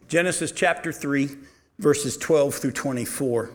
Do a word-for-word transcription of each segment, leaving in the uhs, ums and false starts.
Genesis chapter three, verses twelve through twenty-four.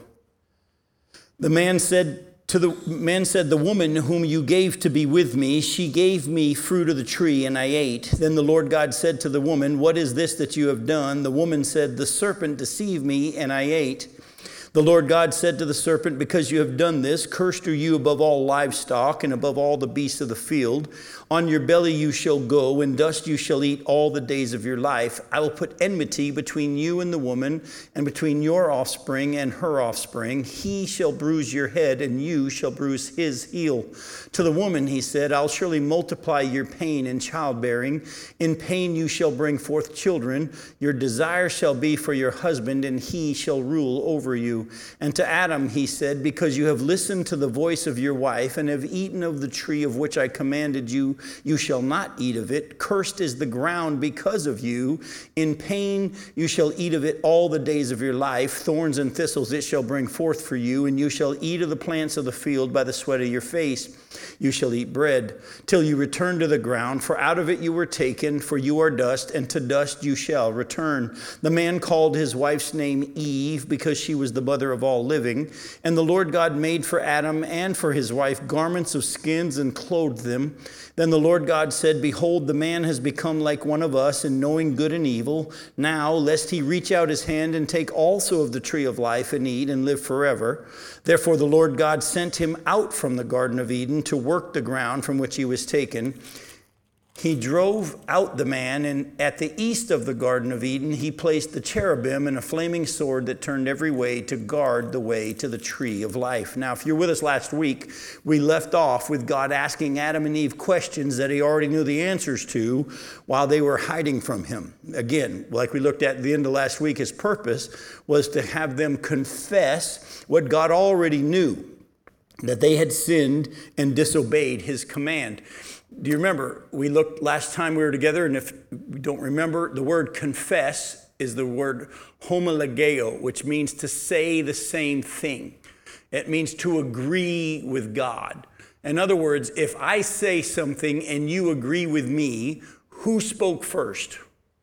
The man said to the man said, "The woman whom you gave to be with me, she gave me fruit of the tree, and I ate." Then the Lord God said to the woman, "What is this that you have done?" The woman said, "The serpent deceived me, and I ate." The Lord God said to the serpent, "Because you have done this, cursed are you above all livestock and above all the beasts of the field. On your belly you shall go, and dust you shall eat all the days of your life. I will put enmity between you and the woman, and between your offspring and her offspring. He shall bruise your head, and you shall bruise his heel." To the woman he said, "I'll surely multiply your pain in childbearing. In pain you shall bring forth children. Your desire shall be for your husband, and he shall rule over you." And to Adam he said, "Because you have listened to the voice of your wife, and have eaten of the tree of which I commanded you, you shall not eat of it. Cursed is the ground because of you. In pain you shall eat of it all the days of your life. Thorns and thistles it shall bring forth for you, and you shall eat of the plants of the field by the sweat of your face. You shall eat bread till you return to the ground, for out of it you were taken, for you are dust, and to dust you shall return." The man called his wife's name Eve, because she was the mother of all living. And the Lord God made for Adam and for his wife garments of skins and clothed them. Then the Lord God said, "Behold, the man has become like one of us in knowing good and evil. Now, lest he reach out his hand and take also of the tree of life and eat and live forever." Therefore the Lord God sent him out from the Garden of Eden to work the ground from which he was taken. He drove out the man, and at the east of the Garden of Eden he placed the cherubim and a flaming sword that turned every way to guard the way to the tree of life. Now, if you're with us last week, we left off with God asking Adam and Eve questions that he already knew the answers to while they were hiding from him. Again, like we looked at at the end of last week, his purpose was to have them confess what God already knew, that they had sinned and disobeyed his command. Do you remember, we looked last time we were together, and if you don't remember, the word confess is the word homologeo, which means to say the same thing. It means to agree with God. In other words, if I say something and you agree with me, who spoke first?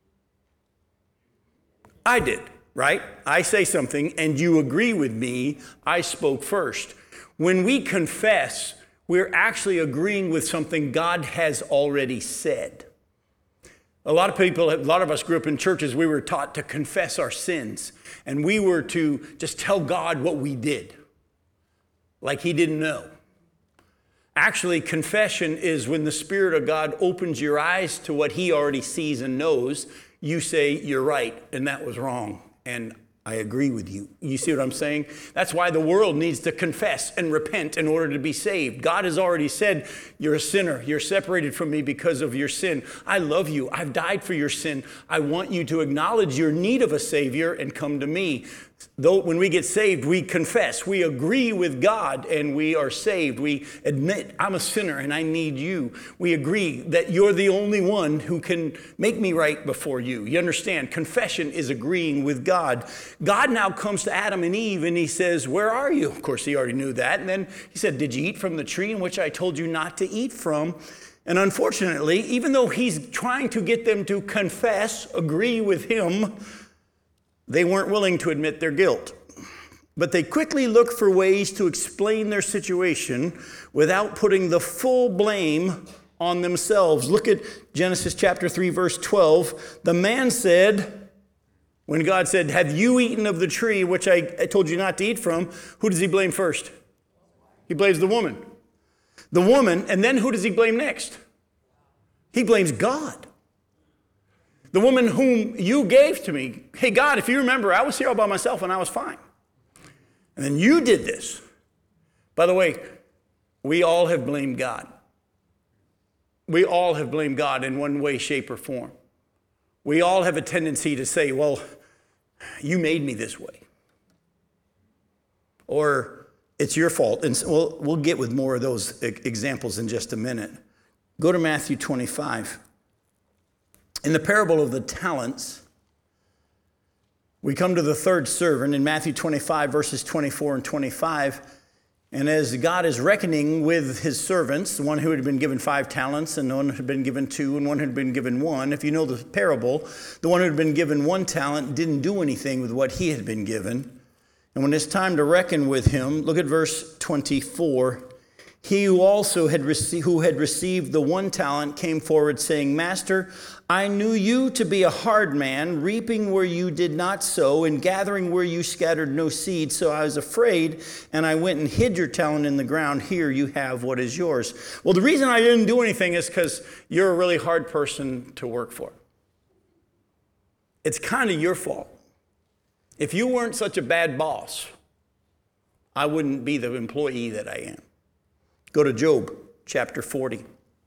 I did, right? I say something and you agree with me, I spoke first. When we confess, we're actually agreeing with something God has already said. A lot of people, a lot of us grew up in churches, we were taught to confess our sins. And we were to just tell God what we did, like he didn't know. Actually, confession is when the Spirit of God opens your eyes to what he already sees and knows. You say, "You're right, and that was wrong, and I agree with you." You see what I'm saying? That's why the world needs to confess and repent in order to be saved. God has already said, "You're a sinner. You're separated from me because of your sin. I love you. I've died for your sin. I want you to acknowledge your need of a Savior and come to me." Though when we get saved, we confess, we agree with God, and we are saved. We admit, "I'm a sinner and I need you." We agree that you're the only one who can make me right before you. You understand? Confession is agreeing with God. God now comes to Adam and Eve and he says, "Where are you?" Of course, he already knew that. And then he said, "Did you eat from the tree in which I told you not to eat from?" And unfortunately, even though he's trying to get them to confess, agree with him, they weren't willing to admit their guilt. But they quickly looked for ways to explain their situation without putting the full blame on themselves. Look at Genesis chapter three, verse twelve. The man said, when God said, "Have you eaten of the tree which I, I told you not to eat from?" Who does he blame first? He blames the woman. The woman, and then who does he blame next? He blames God. The woman whom you gave to me. "Hey, God, if you remember, I was here all by myself and I was fine. And then you did this." By the way, we all have blamed God. We all have blamed God in one way, shape, or form. We all have a tendency to say, "Well, you made me this way." Or, "It's your fault." And we'll, we'll get with more of those examples in just a minute. Go to Matthew twenty-five. In the parable of the talents, we come to the third servant in Matthew twenty-five, verses twenty-four and twenty-five. And as God is reckoning with his servants, the one who had been given five talents and the one who had been given two and one who had been given one, if you know the parable, the one who had been given one talent didn't do anything with what he had been given. And when it's time to reckon with him, look at verse twenty-four. He who also had, rece- who had received the one talent came forward saying, Master, I knew you to be a hard man, reaping where you did not sow and gathering where you scattered no seed. So I was afraid and I went and hid your talent in the ground. Here you have what is yours. Well, the reason I didn't do anything is because you're a really hard person to work for. It's kind of your fault. If you weren't such a bad boss, I wouldn't be the employee that I am. Go to Job chapter forty.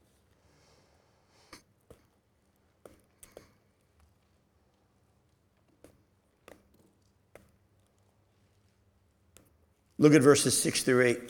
Look at verses six through eight.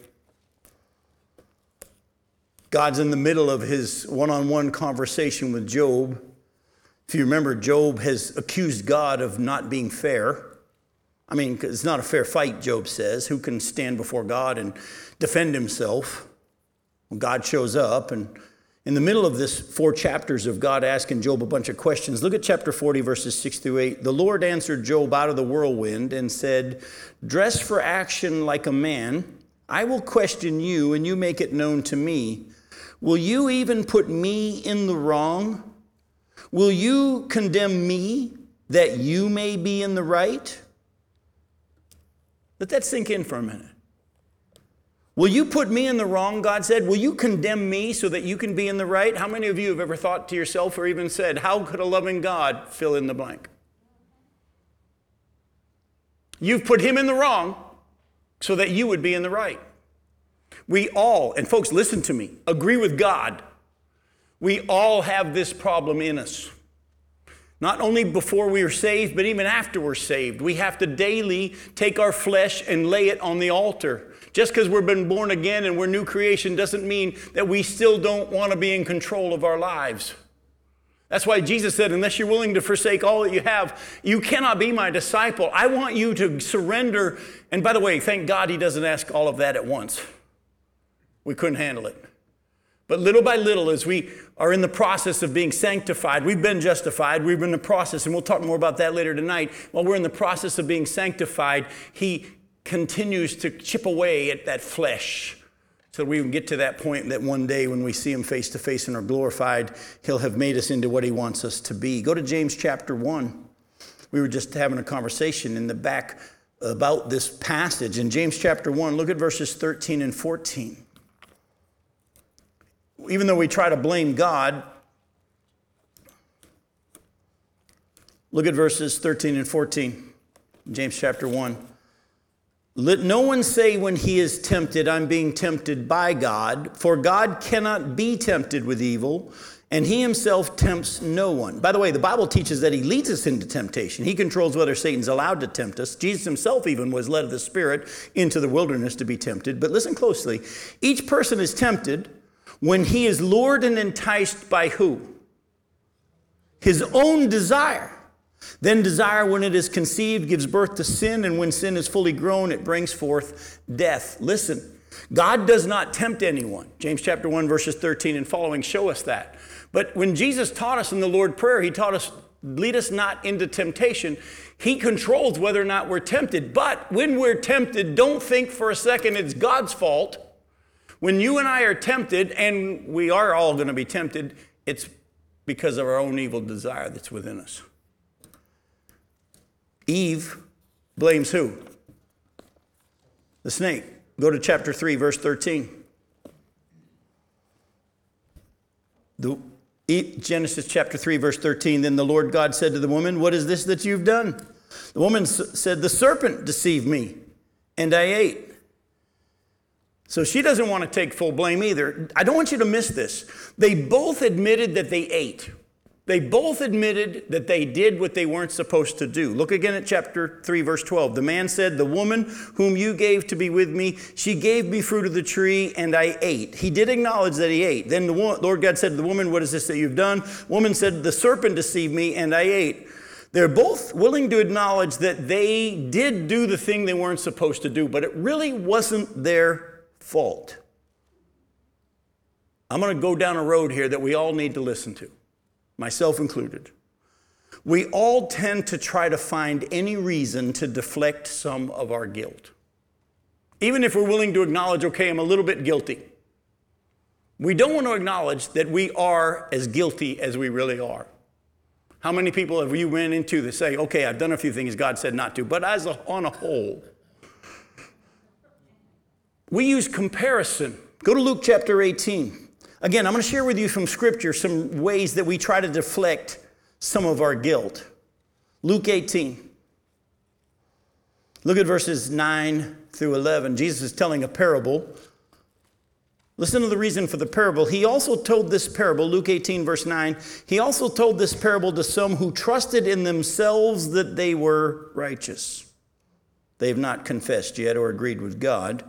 God's in the middle of his one-on-one conversation with Job. If you remember, Job has accused God of not being fair. I mean, it's not a fair fight, Job says. Who can stand before God and defend himself? Well, God shows up, and in the middle of this four chapters of God asking Job a bunch of questions, look at chapter forty, verses six through eight. The Lord answered Job out of the whirlwind and said, Dress for action like a man. I will question you, and you make it known to me. Will you even put me in the wrong? Will you condemn me that you may be in the right? Let that sink in for a minute. Will you put me in the wrong, God said? Will you condemn me so that you can be in the right? How many of you have ever thought to yourself or even said, how could a loving God fill in the blank? You've put him in the wrong so that you would be in the right. We all, and folks, listen to me, agree with God. We all have this problem in us. Not only before we are saved, but even after we're saved. We have to daily take our flesh and lay it on the altar. Just because we've been born again and we're new creation doesn't mean that we still don't want to be in control of our lives. That's why Jesus said, unless you're willing to forsake all that you have, you cannot be my disciple. I want you to surrender. And by the way, thank God he doesn't ask all of that at once. We couldn't handle it. But little by little, as we are in the process of being sanctified, we've been justified, we've been in the process, and we'll talk more about that later tonight. While we're in the process of being sanctified, he continues to chip away at that flesh so we can get to that point that one day when we see him face to face and are glorified, he'll have made us into what he wants us to be. Go to James chapter one. We were just having a conversation in the back about this passage. In James chapter one, look at verses thirteen and fourteen. Even though we try to blame God, look at verses thirteen and fourteen, James chapter one. Let no one say when he is tempted, I'm being tempted by God, for God cannot be tempted with evil, and he himself tempts no one. By the way, the Bible teaches that he leads us into temptation. He controls whether Satan's allowed to tempt us. Jesus himself even was led of the Spirit into the wilderness to be tempted. But listen closely. Each person is tempted when he is lured and enticed by who? His own desire. Then desire, when it is conceived, gives birth to sin, and when sin is fully grown, it brings forth death. Listen, God does not tempt anyone. James chapter one, verses thirteen and following show us that. But when Jesus taught us in the Lord's Prayer, he taught us, lead us not into temptation. He controls whether or not we're tempted. But when we're tempted, don't think for a second it's God's fault. When you and I are tempted, and we are all going to be tempted, it's because of our own evil desire that's within us. Eve blames who? The snake. Go to chapter three, verse thirteen. The, Genesis chapter three, verse thirteen. Then the Lord God said to the woman, what is this that you've done? The woman said, the serpent deceived me, and I ate. So she doesn't want to take full blame either. I don't want you to miss this. They both admitted that they ate. They both admitted that they did what they weren't supposed to do. Look again at chapter three, verse twelve. The man said, the woman whom you gave to be with me, she gave me fruit of the tree, and I ate. He did acknowledge that he ate. Then the Lord God said to the woman, what is this that you've done? Woman said, the serpent deceived me, and I ate. They're both willing to acknowledge that they did do the thing they weren't supposed to do, but it really wasn't their fault. I'm going to go down a road here that we all need to listen to, myself included. We all tend to try to find any reason to deflect some of our guilt. Even if we're willing to acknowledge, okay, I'm a little bit guilty. We don't want to acknowledge that we are as guilty as we really are. How many people have you ran into that say, okay, I've done a few things God said not to, but as a, on a whole, we use comparison. Go to Luke chapter eighteen. Again, I'm going to share with you from Scripture some ways that we try to deflect some of our guilt. Luke eighteen. Look at verses nine through eleven. Jesus is telling a parable. Listen to the reason for the parable. He also told this parable, Luke eighteen, verse nine. He also told this parable to some who trusted in themselves that they were righteous. They have not confessed yet or agreed with God.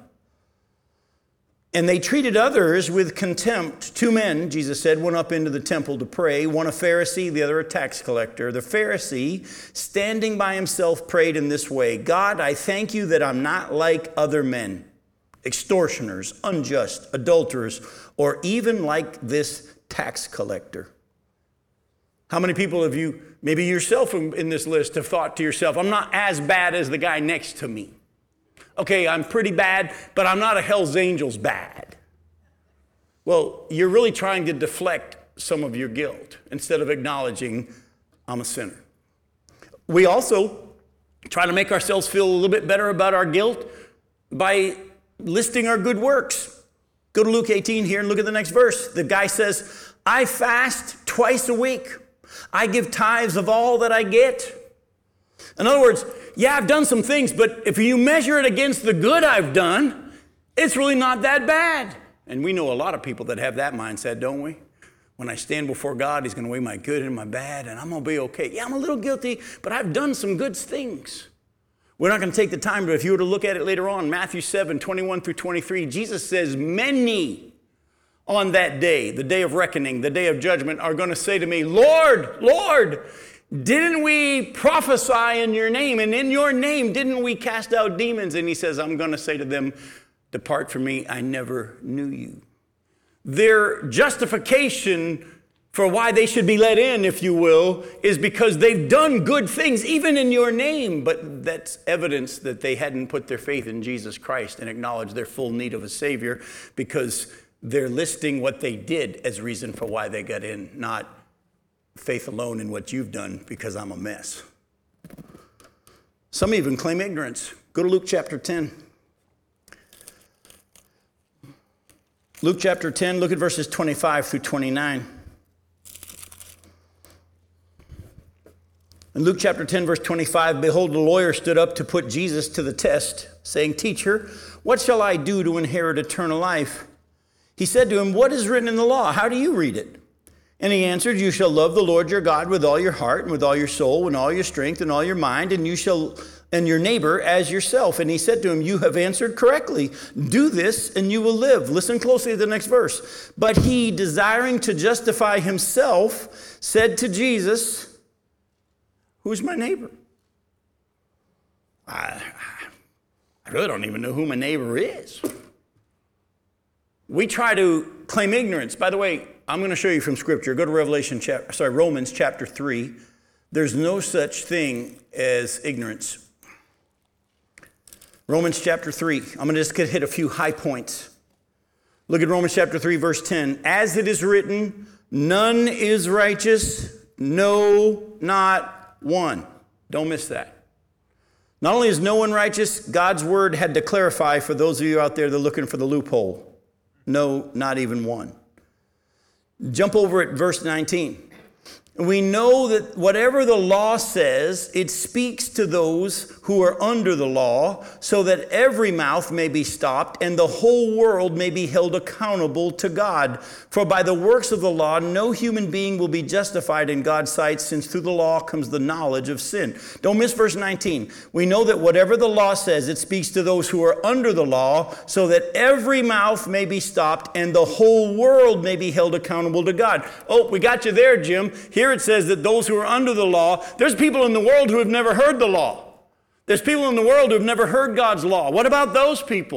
And they treated others with contempt. Two men, Jesus said, went up into the temple to pray, one a Pharisee, the other a tax collector. The Pharisee, standing by himself, prayed in this way, God, I thank you that I'm not like other men, extortioners, unjust, adulterers, or even like this tax collector. How many people have you, maybe yourself in this list, have thought to yourself, I'm not as bad as the guy next to me. Okay, I'm pretty bad, but I'm not a Hell's Angels bad. Well, you're really trying to deflect some of your guilt instead of acknowledging I'm a sinner. We also try to make ourselves feel a little bit better about our guilt by listing our good works. Go to Luke eighteen here and look at the next verse. The guy says, I fast twice a week. I give tithes of all that I get. In other words, yeah, I've done some things, but if you measure it against the good I've done, it's really not that bad. And we know a lot of people that have that mindset, don't we? When I stand before God, He's going to weigh my good and my bad, and I'm going to be okay. Yeah, I'm a little guilty, but I've done some good things. We're not going to take the time, but if you were to look at it later on, Matthew seven, twenty-one through twenty-three, Jesus says, many on that day, the day of reckoning, the day of judgment, are going to say to me, Lord, Lord, didn't we prophesy in your name? And in your name, didn't we cast out demons? And He says, I'm going to say to them, depart from me, I never knew you. Their justification for why they should be let in, if you will, is because they've done good things, even in your name. But that's evidence that they hadn't put their faith in Jesus Christ and acknowledged their full need of a Savior, because they're listing what they did as reason for why they got in, not faith alone in what you've done because I'm a mess. Some even claim ignorance. Go to Luke chapter ten. Luke chapter ten, look at verses twenty-five through twenty-nine. In Luke chapter ten, verse twenty-five, behold, a lawyer stood up to put Jesus to the test, saying, Teacher, what shall I do to inherit eternal life? He said to him, what is written in the law? How do you read it? And he answered, you shall love the Lord your God with all your heart and with all your soul and all your strength and all your mind, and you shall and your neighbor as yourself. And he said to him, you have answered correctly. Do this and you will live. Listen closely to the next verse. But he, desiring to justify himself, said to Jesus, who's my neighbor? I, I really don't even know who my neighbor is. We try to claim ignorance. By the way, I'm going to show you from Scripture. Go to Revelation, chapter, sorry, Romans chapter three. There's no such thing as ignorance. Romans chapter three. I'm going to just hit a few high points. Look at Romans chapter three, verse ten. As it is written, none is righteous, no, not one. Don't miss that. Not only is no one righteous, God's word had to clarify for those of you out there that are looking for the loophole. No, not even one. Jump over at verse nineteen. We know that whatever the law says, it speaks to those who are under the law, so that every mouth may be stopped and the whole world may be held accountable to God. For by the works of the law, no human being will be justified in God's sight, since through the law comes the knowledge of sin. Don't miss verse nineteen. We know that whatever the law says, it speaks to those who are under the law, so that every mouth may be stopped and the whole world may be held accountable to God. Oh, we got you there, Jim. Here it says that those who are under the law, there's people in the world who have never heard the law. There's people in the world who have never heard God's law. What about those people?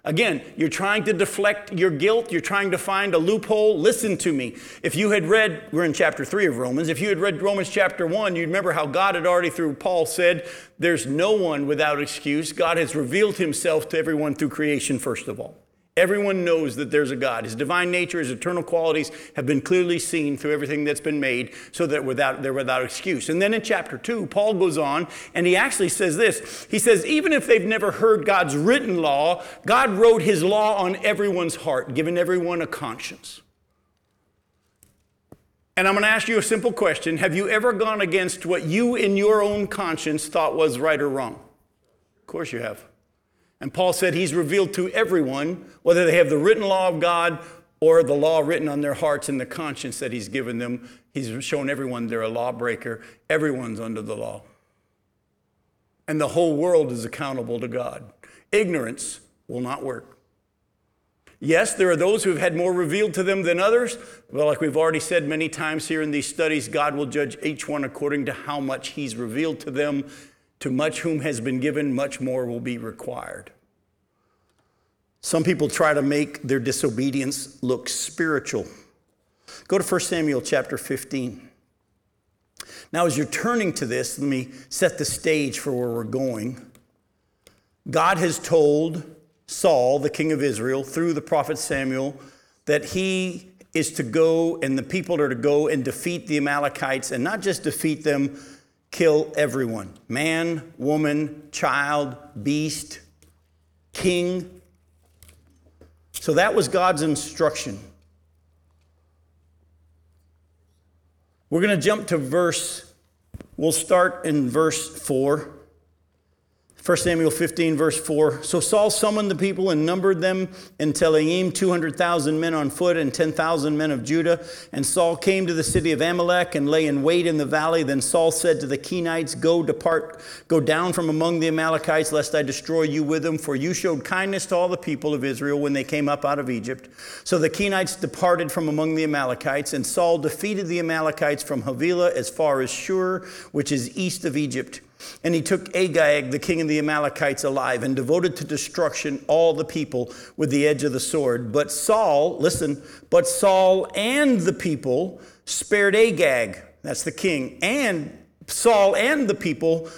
Again, you're trying to deflect your guilt. You're trying to find a loophole. Listen to me. If you had read, we're in chapter three of Romans. If you had read Romans chapter one, you'd remember how God had already, through Paul, said, there's no one without excuse. God has revealed himself to everyone through creation, first of all. Everyone knows that there's a God. His divine nature, his eternal qualities have been clearly seen through everything that's been made, so that without, they're without excuse. And then in chapter two, Paul goes on and he actually says this. He says, even if they've never heard God's written law, God wrote his law on everyone's heart, giving everyone a conscience. And I'm going to ask you a simple question. Have you ever gone against what you in your own conscience thought was right or wrong? Of course you have. And Paul said he's revealed to everyone, whether they have the written law of God or the law written on their hearts and the conscience that he's given them. He's shown everyone they're a lawbreaker. Everyone's under the law. And the whole world is accountable to God. Ignorance will not work. Yes, there are those who have had more revealed to them than others. Well, like we've already said many times here in these studies, God will judge each one according to how much he's revealed to them. To much whom has been given, much more will be required. Some people try to make their disobedience look spiritual. Go to First Samuel chapter fifteen. Now, as you're turning to this, let me set the stage for where we're going. God has told Saul, the king of Israel, through the prophet Samuel, that he is to go and the people are to go and defeat the Amalekites, and not just defeat them, kill everyone. Man, woman, child, beast, king. So that was God's instruction. We're going to jump to verse, we'll start in verse four. First Samuel fifteen, verse four. So Saul summoned the people and numbered them in Telaim, two hundred thousand men on foot and ten thousand men of Judah. And Saul came to the city of Amalek and lay in wait in the valley. Then Saul said to the Kenites, Go depart, go down from among the Amalekites, lest I destroy you with them. For you showed kindness to all the people of Israel when they came up out of Egypt. So the Kenites departed from among the Amalekites, and Saul defeated the Amalekites from Havilah as far as Shur, which is east of Egypt. And he took Agag, the king of the Amalekites, alive and devoted to destruction all the people with the edge of the sword. But Saul, listen, but Saul and the people spared Agag, that's the king, and Saul and the people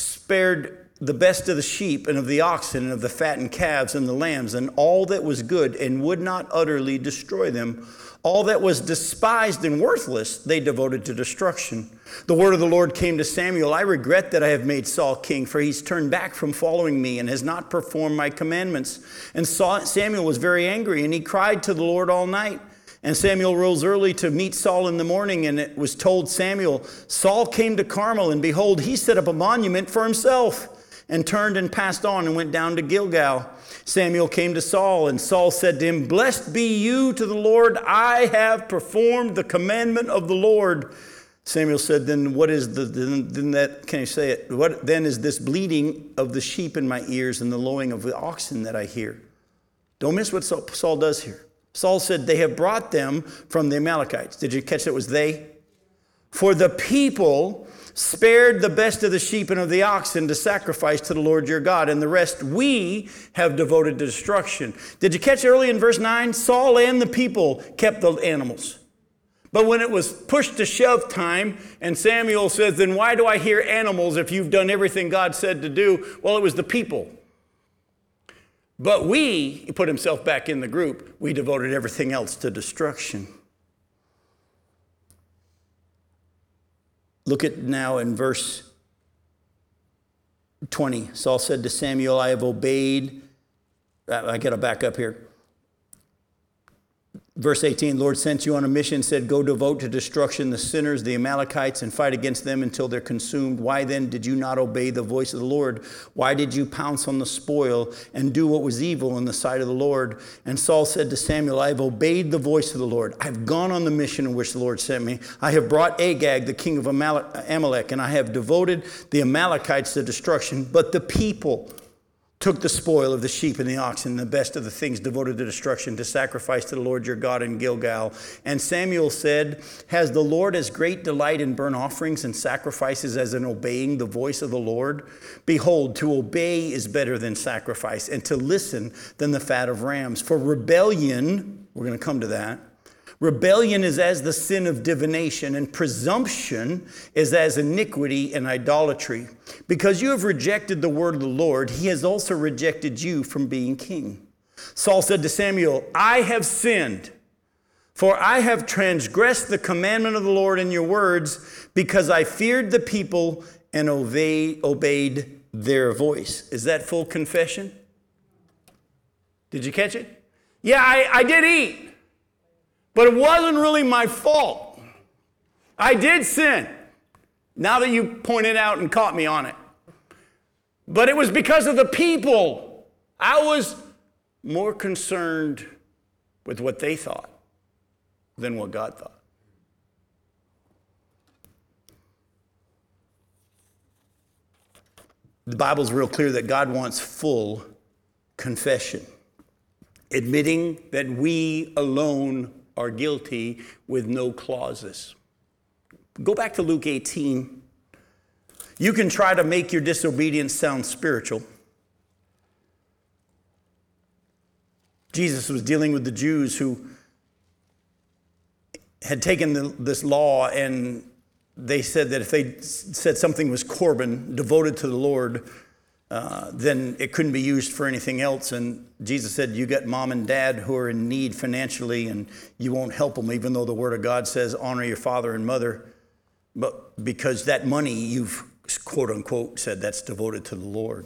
spared the best of the sheep and of the oxen and of the fattened calves and the lambs and all that was good, and would not utterly destroy them. All that was despised and worthless, they devoted to destruction. The word of the Lord came to Samuel. I regret that I have made Saul king, for he's turned back from following me and has not performed my commandments. And Samuel was very angry, and he cried to the Lord all night. And Samuel rose early to meet Saul in the morning, and it was told Samuel, Saul came to Carmel, and behold, he set up a monument for himself, and turned and passed on and went down to Gilgal. Samuel came to Saul, and Saul said to him, Blessed be you to the Lord. I have performed the commandment of the Lord. Samuel said, Then what is the, then, then that, can you say it? What then is this bleating of the sheep in my ears and the lowing of the oxen that I hear? Don't miss what Saul does here. Saul said, They have brought them from the Amalekites. Did you catch that it was they? For the people spared the best of the sheep and of the oxen to sacrifice to the Lord your God, and the rest we have devoted to destruction. Did you catch early in verse nine? Saul and the people kept the animals. But when it was push to shove time, and Samuel says, then why do I hear animals if you've done everything God said to do? Well, it was the people. But we, he put himself back in the group, we devoted everything else to destruction. Look at now in verse twenty. Saul said to Samuel, I have obeyed. I got to back up here. Verse eighteen, Lord sent you on a mission, said, go devote to destruction the sinners, the Amalekites, and fight against them until they're consumed. Why then did you not obey the voice of the Lord? Why did you pounce on the spoil and do what was evil in the sight of the Lord? And Saul said to Samuel, I have obeyed the voice of the Lord. I've gone on the mission in which the Lord sent me. I have brought Agag, the king of Amalek, and I have devoted the Amalekites to destruction. But the people took the spoil of the sheep and the oxen, the best of the things devoted to destruction, to sacrifice to the Lord your God in Gilgal. And Samuel said, has the Lord as great delight in burnt offerings and sacrifices as in obeying the voice of the Lord? Behold, to obey is better than sacrifice, and to listen than the fat of rams. For rebellion, we're going to come to that, rebellion is as the sin of divination, and presumption is as iniquity and idolatry. Because you have rejected the word of the Lord, he has also rejected you from being king. Saul said to Samuel, I have sinned, for I have transgressed the commandment of the Lord in your words, because I feared the people and obey, obeyed their voice. Is that full confession? Did you catch it? Yeah, I, I did eat. But it wasn't really my fault. I did sin, now that you pointed out and caught me on it. But it was because of the people. I was more concerned with what they thought than what God thought. The Bible's real clear that God wants full confession, admitting that we alone are guilty with no clauses. Go back to Luke eighteen. You can try to make your disobedience sound spiritual. Jesus was dealing with the Jews who had taken the, this law, and they said that if they said something was Corban, devoted to the Lord, Uh, then it couldn't be used for anything else. And Jesus said, you got mom and dad who are in need financially, and you won't help them, even though the word of God says, honor your father and mother. But because that money you've, quote unquote, said that's devoted to the Lord.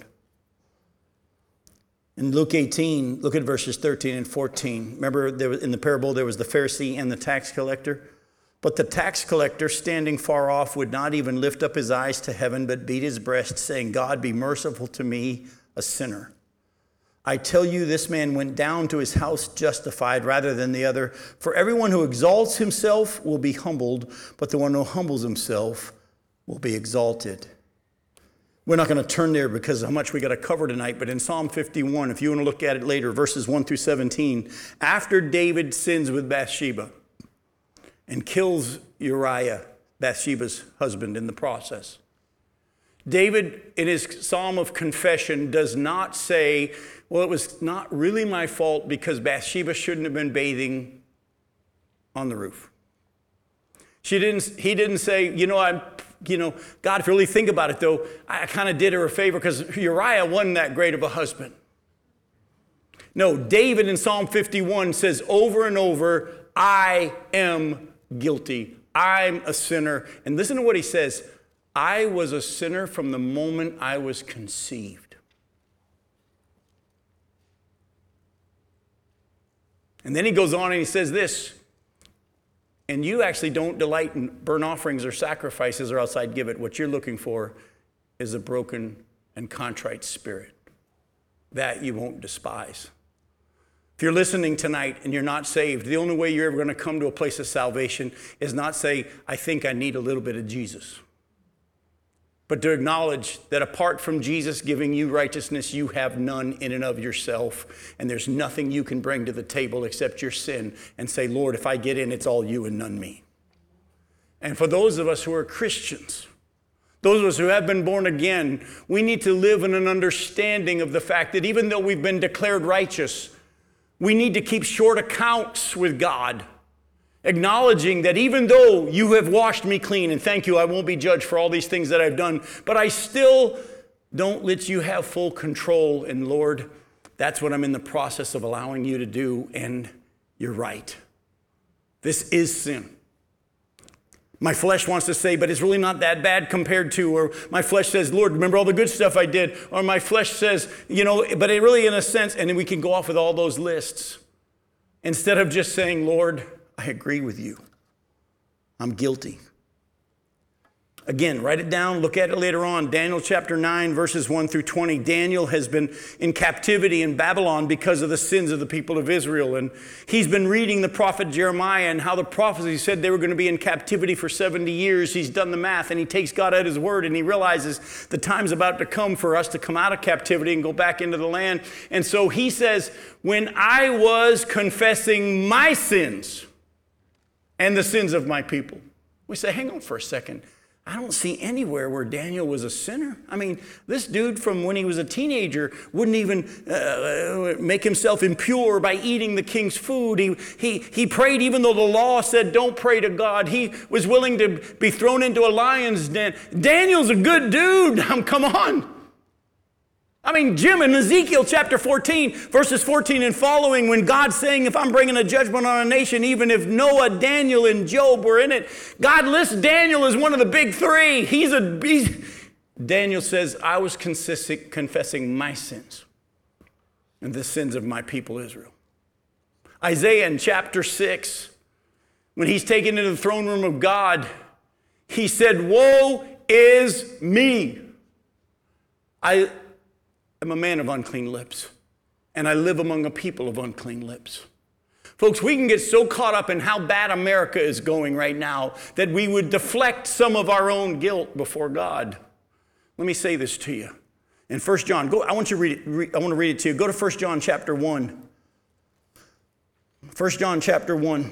In Luke eighteen, look at verses thirteen and fourteen. Remember, there was, in the parable, there was the Pharisee and the tax collector. But the tax collector, standing far off, would not even lift up his eyes to heaven, but beat his breast, saying, God, be merciful to me, a sinner. I tell you, this man went down to his house justified rather than the other. For everyone who exalts himself will be humbled, but the one who humbles himself will be exalted. We're not going to turn there because of how much we got to cover tonight, but in Psalm fifty-one, if you want to look at it later, verses one through seventeen, after David sins with Bathsheba and kills Uriah, Bathsheba's husband, in the process, David, in his psalm of confession, does not say, well, it was not really my fault because Bathsheba shouldn't have been bathing on the roof. She didn't, he didn't say, you know, I'm, you know, God, if you really think about it, though, I kind of did her a favor because Uriah wasn't that great of a husband. No, David in Psalm fifty-one says over and over, I am guilty. I'm a sinner. And listen to what he says. I was a sinner from the moment I was conceived. And then he goes on and he says this, and you actually don't delight in burnt offerings or sacrifices, or else I'd give it. What you're looking for is a broken and contrite spirit. That you won't despise. If you're listening tonight and you're not saved, the only way you're ever going to come to a place of salvation is not say, I think I need a little bit of Jesus. But to acknowledge that apart from Jesus giving you righteousness, you have none in and of yourself. And there's nothing you can bring to the table except your sin. And say, Lord, if I get in, it's all you and none me. And for those of us who are Christians, those of us who have been born again, we need to live in an understanding of the fact that even though we've been declared righteous, we need to keep short accounts with God, acknowledging that even though you have washed me clean, and thank you, I won't be judged for all these things that I've done, but I still don't let you have full control. And Lord, that's what I'm in the process of allowing you to do, and you're right. This is sin. My flesh wants to say, but it's really not that bad compared to, or my flesh says, Lord, remember all the good stuff I did. Or my flesh says, you know, but it really in a sense, and then we can go off with all those lists. Instead of just saying, Lord, I agree with you. I'm guilty. Again, write it down, look at it later on. Daniel chapter nine, verses one through twenty. Daniel has been in captivity in Babylon because of the sins of the people of Israel. And he's been reading the prophet Jeremiah and how the prophecy said they were going to be in captivity for seventy years. He's done the math and he takes God at his word and he realizes the time's about to come for us to come out of captivity and go back into the land. And so he says, when I was confessing my sins and the sins of my people. We say, hang on for a second. I don't see anywhere where Daniel was a sinner. I mean, this dude from when he was a teenager wouldn't even uh, make himself impure by eating the king's food. He, he, he prayed even though the law said don't pray to God. He was willing to be thrown into a lion's den. Daniel's a good dude. Um, come on. I mean, Jim, in Ezekiel chapter fourteen, verses fourteen and following, when God's saying, if I'm bringing a judgment on a nation, even if Noah, Daniel, and Job were in it, God lists Daniel as one of the big three. He's a, he's, Daniel says, I was confessing my sins and the sins of my people Israel. Isaiah in chapter six, when he's taken into the throne room of God, he said, woe is me. I... I'm a man of unclean lips, and I live among a people of unclean lips. Folks, we can get so caught up in how bad America is going right now that we would deflect some of our own guilt before God. Let me say this to you. In First John, go. I want you to read it. Re, I want to read it to you. Go to First John chapter one. First John chapter one.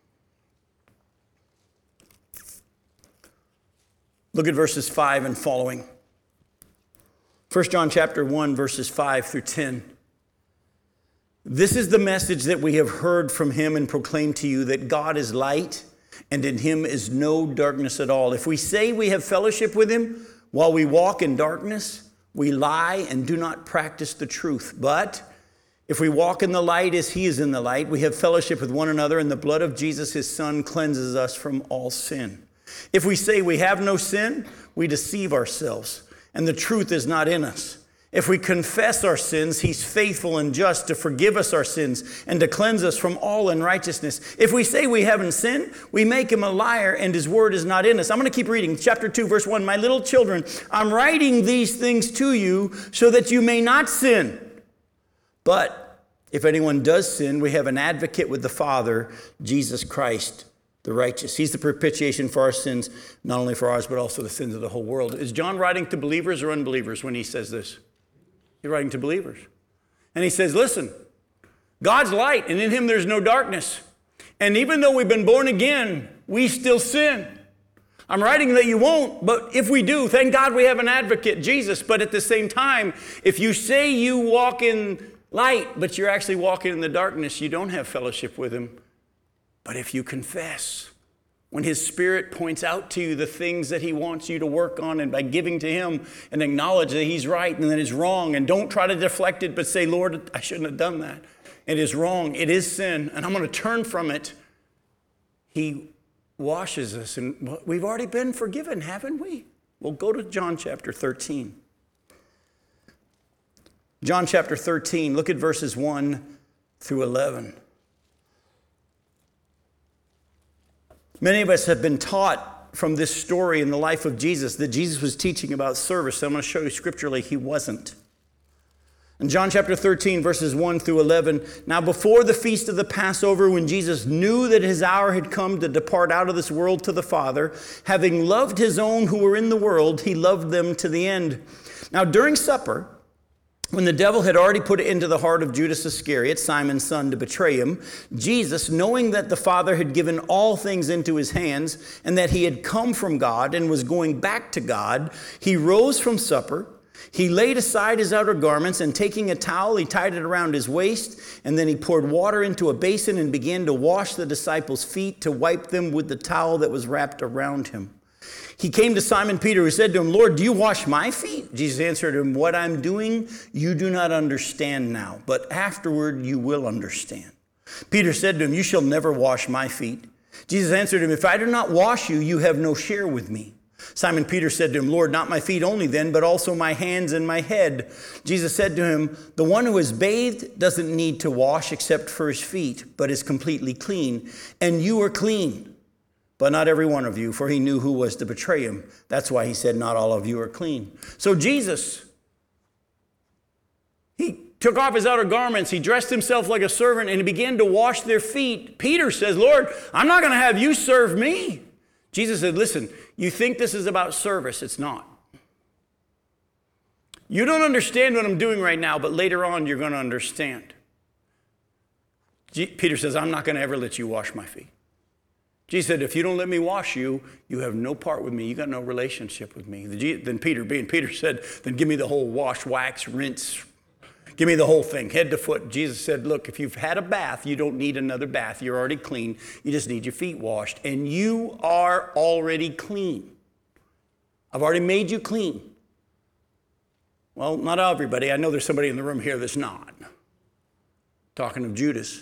Look at verses five and following. First John chapter one, verses five through ten. This is the message that we have heard from him and proclaimed to you, that God is light, and in him is no darkness at all. If we say we have fellowship with him while we walk in darkness, we lie and do not practice the truth. But if we walk in the light as he is in the light, we have fellowship with one another, and the blood of Jesus, his son, cleanses us from all sin. If we say we have no sin, we deceive ourselves, and the truth is not in us. If we confess our sins, he's faithful and just to forgive us our sins and to cleanse us from all unrighteousness. If we say we haven't sinned, we make him a liar and his word is not in us. I'm going to keep reading. Chapter two, verse one. My little children, I'm writing these things to you so that you may not sin. But if anyone does sin, we have an advocate with the Father, Jesus Christ, the righteous. He's the propitiation for our sins, not only for ours, but also the sins of the whole world. Is John writing to believers or unbelievers when he says this? He's writing to believers. And he says, listen, God's light, and in him there's no darkness. And even though we've been born again, we still sin. I'm writing that you won't, but if we do, thank God we have an advocate, Jesus. But at the same time, if you say you walk in light, but you're actually walking in the darkness, you don't have fellowship with him. But if you confess, when his Spirit points out to you the things that he wants you to work on, and by giving to him and acknowledge that he's right and that it's wrong, and don't try to deflect it, but say, Lord, I shouldn't have done that. It is wrong. It is sin, and I'm going to turn from it. He washes us, and we've already been forgiven, haven't we? Well, go to John chapter thirteen. John chapter thirteen, look at verses one through eleven. Many of us have been taught from this story in the life of Jesus that Jesus was teaching about service. So I'm going to show you scripturally he wasn't. In John chapter thirteen, verses one through eleven, now before the feast of the Passover, when Jesus knew that his hour had come to depart out of this world to the Father, having loved his own who were in the world, he loved them to the end. Now during supper, when the devil had already put it into the heart of Judas Iscariot, Simon's son, to betray him, Jesus, knowing that the Father had given all things into his hands, and that he had come from God and was going back to God, he rose from supper. He laid aside his outer garments, and taking a towel, he tied it around his waist, and then he poured water into a basin and began to wash the disciples' feet, to wipe them with the towel that was wrapped around him. He came to Simon Peter, who said to him, Lord, do you wash my feet? Jesus answered him, what I'm doing, you do not understand now, but afterward you will understand. Peter said to him, you shall never wash my feet. Jesus answered him, if I do not wash you, you have no share with me. Simon Peter said to him, Lord, not my feet only then, but also my hands and my head. Jesus said to him, the one who is bathed doesn't need to wash except for his feet, but is completely clean. And you are clean, but not every one of you, for he knew who was to betray him. That's why he said, not all of you are clean. So Jesus, he took off his outer garments, he dressed himself like a servant, and he began to wash their feet. Peter says, Lord, I'm not going to have you serve me. Jesus said, listen, you think this is about service. It's not. You don't understand what I'm doing right now, but later on you're going to understand. G- Peter says, I'm not going to ever let you wash my feet. Jesus said, if you don't let me wash you, you have no part with me. You got no relationship with me. Then Peter, being Peter, said, then give me the whole wash, wax, rinse. Give me the whole thing, head to foot. Jesus said, look, if you've had a bath, you don't need another bath. You're already clean. You just need your feet washed. And you are already clean. I've already made you clean. Well, not everybody. I know there's somebody in the room here that's not. Talking of Judas.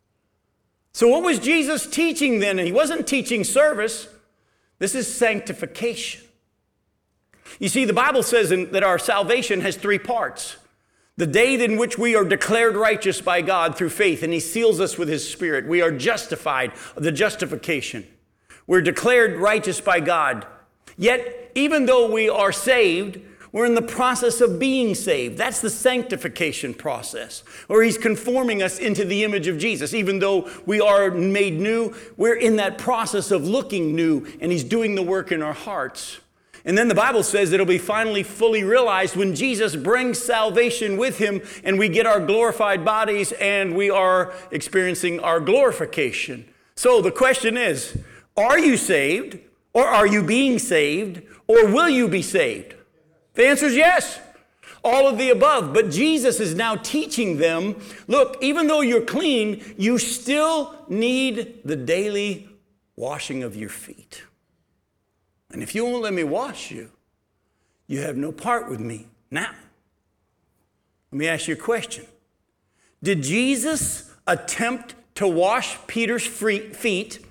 So what was Jesus teaching then? He wasn't teaching service. This is sanctification. You see, the Bible says in, that our salvation has three parts. The day in which we are declared righteous by God through faith, and he seals us with his Spirit. We are justified, the justification. We're declared righteous by God. Yet, even though we are saved, we're in the process of being saved. That's the sanctification process, where he's conforming us into the image of Jesus. Even though we are made new, we're in that process of looking new, and he's doing the work in our hearts. And then the Bible says it'll be finally fully realized when Jesus brings salvation with him and we get our glorified bodies and we are experiencing our glorification. So the question is, are you saved, or are you being saved, or will you be saved? The answer is yes. All of the above. But Jesus is now teaching them, look, even though you're clean, you still need the daily washing of your feet. And if you won't let me wash you, you have no part with me. Now, let me ask you a question. Did Jesus attempt to wash Peter's feet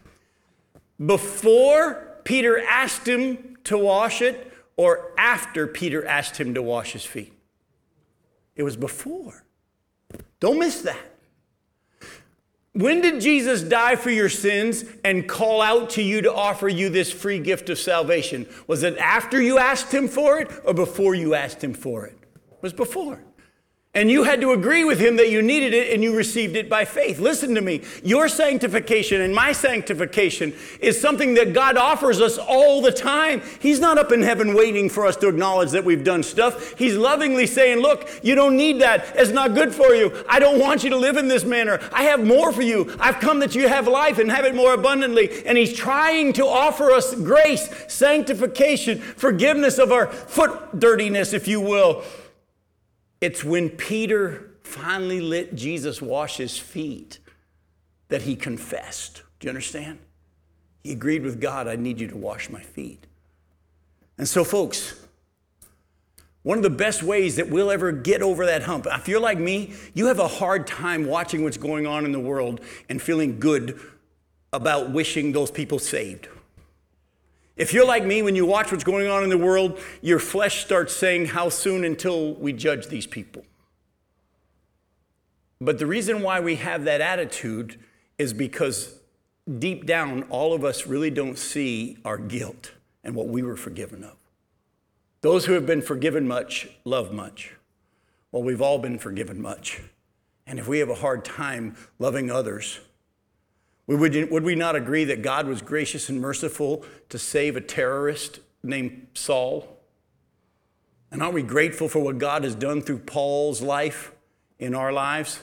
before Peter asked him to wash it, or after Peter asked him to wash his feet? It was before. Don't miss that. When did Jesus die for your sins and call out to you to offer you this free gift of salvation? Was it after you asked him for it, or before you asked him for it? It was before. And you had to agree with him that you needed it, and you received it by faith. Listen to me. Your sanctification and my sanctification is something that God offers us all the time. He's not up in heaven waiting for us to acknowledge that we've done stuff. He's lovingly saying, look, you don't need that. It's not good for you. I don't want you to live in this manner. I have more for you. I've come that you have life and have it more abundantly. And he's trying to offer us grace, sanctification, forgiveness of our foot dirtiness, if you will. It's when Peter finally let Jesus wash his feet that he confessed. Do you understand? He agreed with God, I need you to wash my feet. And so, folks, one of the best ways that we'll ever get over that hump, if you're like me, you have a hard time watching what's going on in the world and feeling good about wishing those people saved. If you're like me, when you watch what's going on in the world, your flesh starts saying, how soon until we judge these people? But the reason why we have that attitude is because deep down, all of us really don't see our guilt and what we were forgiven of. Those who have been forgiven much love much. Well, we've all been forgiven much. And if we have a hard time loving others, Would, would we not agree that God was gracious and merciful to save a terrorist named Saul? And aren't we grateful for what God has done through Paul's life in our lives?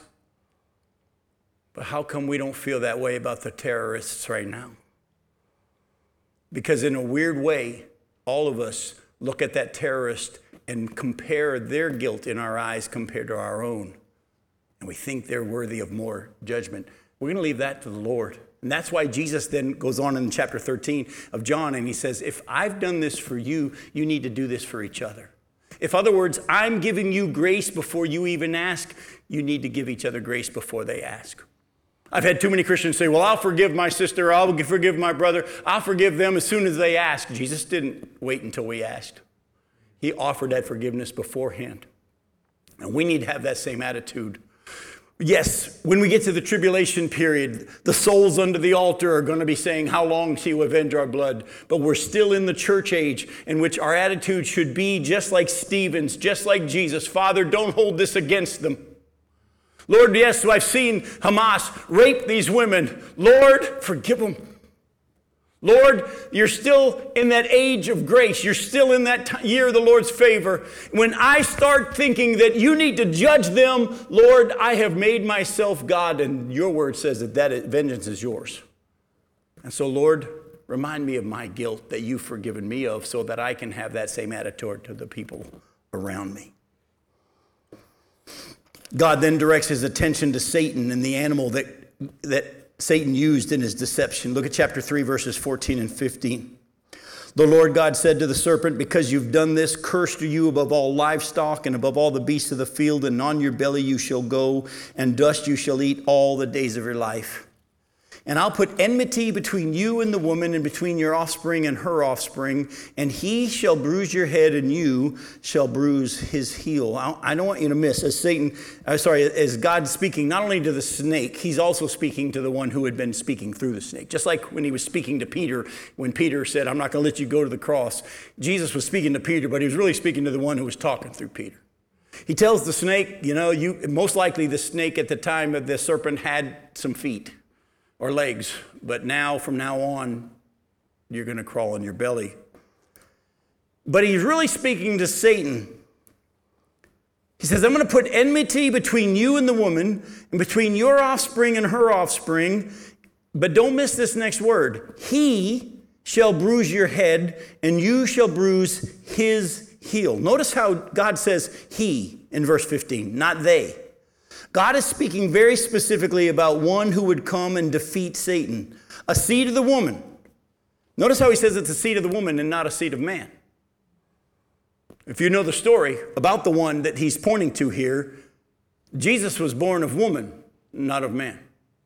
But how come we don't feel that way about the terrorists right now? Because in a weird way, all of us look at that terrorist and compare their guilt in our eyes compared to our own. And we think they're worthy of more judgment. We're going to leave that to the Lord. And that's why Jesus then goes on in chapter thirteen of John, and he says, if I've done this for you, you need to do this for each other. If, in other words, I'm giving you grace before you even ask, you need to give each other grace before they ask. I've had too many Christians say, well, I'll forgive my sister, I'll forgive my brother, I'll forgive them as soon as they ask. Jesus didn't wait until we asked. He offered that forgiveness beforehand. And we need to have that same attitude. Yes, when we get to the tribulation period, the souls under the altar are going to be saying, how long shall you avenge our blood? But we're still in the church age in which our attitude should be just like Stephen's, just like Jesus. Father, don't hold this against them. Lord, yes, I've seen Hamas rape these women. Lord, forgive them. Lord, you're still in that age of grace. You're still in that t- year of the Lord's favor. When I start thinking that you need to judge them, Lord, I have made myself God, and your word says that that is, vengeance is yours. And so, Lord, remind me of my guilt that you've forgiven me of so that I can have that same attitude to the people around me. God then directs his attention to Satan and the animal that that Satan used in his deception. Look at chapter three, verses fourteen and fifteen. The Lord God said to the serpent, because you've done this, cursed are you above all livestock and above all the beasts of the field, and on your belly you shall go, and dust you shall eat all the days of your life. And I'll put enmity between you and the woman, and between your offspring and her offspring, and he shall bruise your head, and you shall bruise his heel. I don't want you to miss, as Satan, uh, sorry, as God speaking not only to the snake, he's also speaking to the one who had been speaking through the snake. Just like when he was speaking to Peter, when Peter said, I'm not going to let you go to the cross. Jesus was speaking to Peter, but he was really speaking to the one who was talking through Peter. He tells the snake, you know, you most likely the snake at the time of the serpent had some feet or legs, but now, from now on, you're going to crawl on your belly. But he's really speaking to Satan. He says, I'm going to put enmity between you and the woman, and between your offspring and her offspring, but don't miss this next word. He shall bruise your head, and you shall bruise his heel. Notice how God says he in verse fifteen, not they. God is speaking very specifically about one who would come and defeat Satan, a seed of the woman. Notice how he says it's a seed of the woman and not a seed of man. If you know the story about the one that he's pointing to here, Jesus was born of woman, not of man.